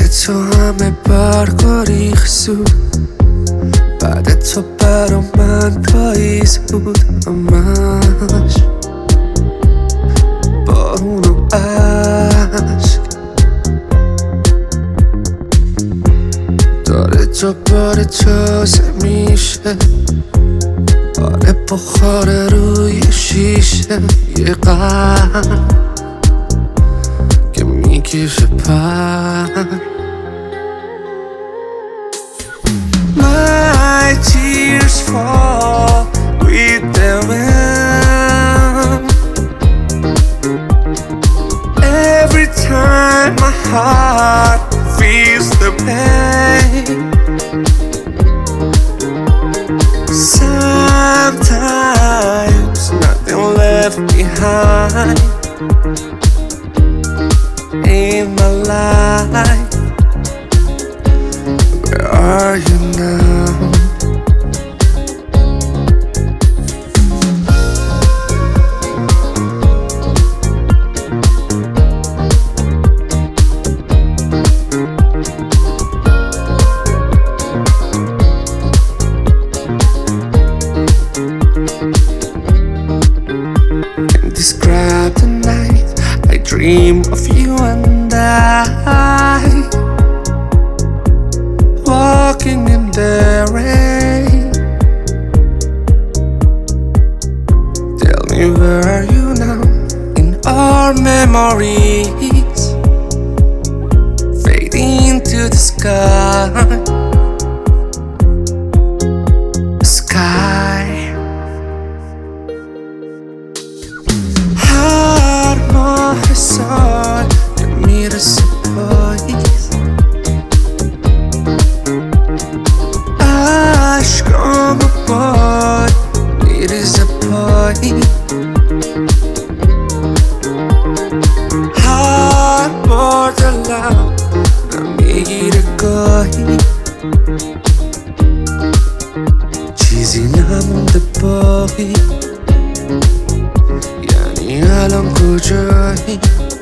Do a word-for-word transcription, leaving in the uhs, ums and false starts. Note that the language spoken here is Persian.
تو همه برگا ریخت بعد تو برا من پاییز بود همش بارون و عشق داره دوباره تازه میشه آره بخاره روی شیشه یه قلب که میکشه پر My tears fall with the wind Every time my heart feels the pain Sometimes nothing left behind in my life Where are you now? Can't describe the night I dream of you and I Walking in the rain Tell me where are you now In our memories Fading to the sky Sky Har ماه سال که میرسه پاییز عشقام باد میریزه پایین هر بار دلم میگیره گاهی چیزی نمونده باقی یعنی الان کجایی